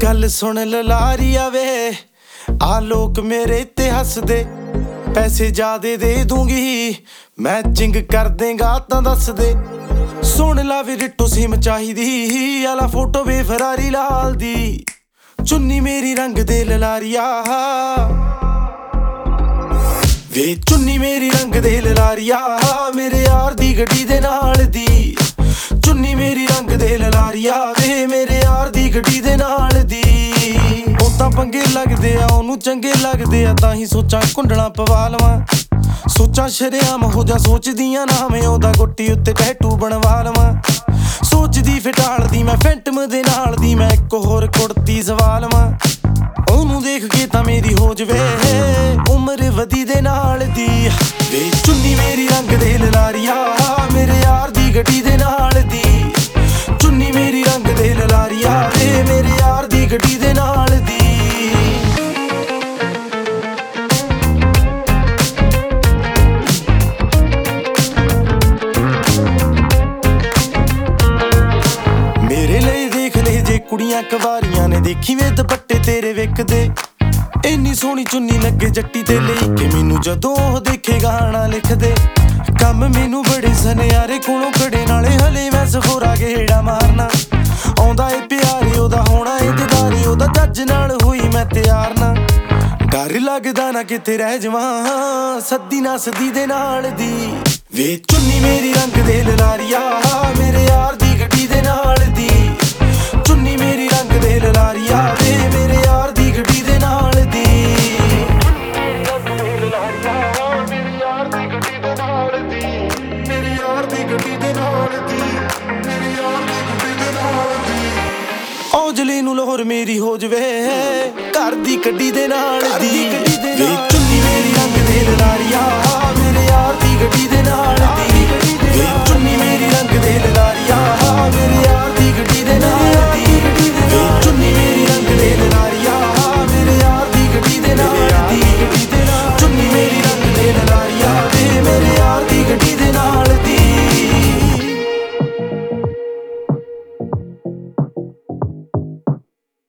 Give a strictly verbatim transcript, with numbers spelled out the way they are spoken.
गल सुन ललारिया वे आ लोग मेरे ते हसदे पैसे ज्यादा दे दूंगी मैचिंग कर देगा तां दस दे सुन ला वे रिट्टो सिम चाहिदी आला फोटो वे फरारी लाल दी चुन्नी मेरी रंग दे ललारिया वे चुन्नी मेरी रंग दे ललारिया मेरे यार दी गड्डी दे नाल दी चुन्नी मेरी रंग दे ललारिया वे मेरे यार दी गड्डी दे नाल दी ओ तां पंगे लगदे आ ओनू चंगे लगदे आ तां ही सोचां कुंडला पवा लवां सोचां शरेआम हो जा सोचदियां ना मैं ओदा गोटी उत्ते टैटू बनवा लवां सोचदी फिटाल दी मैं फैंटम दे नाल दी मैं इक होर कुड़ती सवा लवां ओनू देख के तां मेरी हो जवे उम्र वधी दे नाल दी वे चुन्नी मेरी रंग दे ललारिया मेरे यार दी गड्डी दे नाल दी चुन्नी मेरी रंग दे ललारिया वे मेरे यार दी गड्डी दे नाल दी मेरे लिए देख ले जे कुड़ियां कवारियां ने देखी वे दुपट्टे तेरे विकदे इन्नी सोहनी चुन्नी लगे जट्टी ते लेके मैनू जदों ओह देखे गाना लिख दे कम मैनू बड़े सनियारे कोलों खड़े नाले हले मैं सखोरा गेड़ा मारना आउंदा ए प्यारे ओदा होना ए दीदारे ओदा जज नाल होई मैं तैयार ना डर लगदा ना किते रह जावां सद्दी ना सद्दी दे नाल दी वे चुन्नी मेरी रंग दे ललारिया मेरे यार दी गड्डी दे नाल दी चुन्नी मेरी रंग दे ललारिया वे मेरे यार दी गड्डी दे नाल दी औजले नू लाहौर मेरी हो जवे घर दी गड्डी दे नाल दी वे चुन्नी मेरी रंग दे ललारिया मेरे यार दी गड्डी दे नाल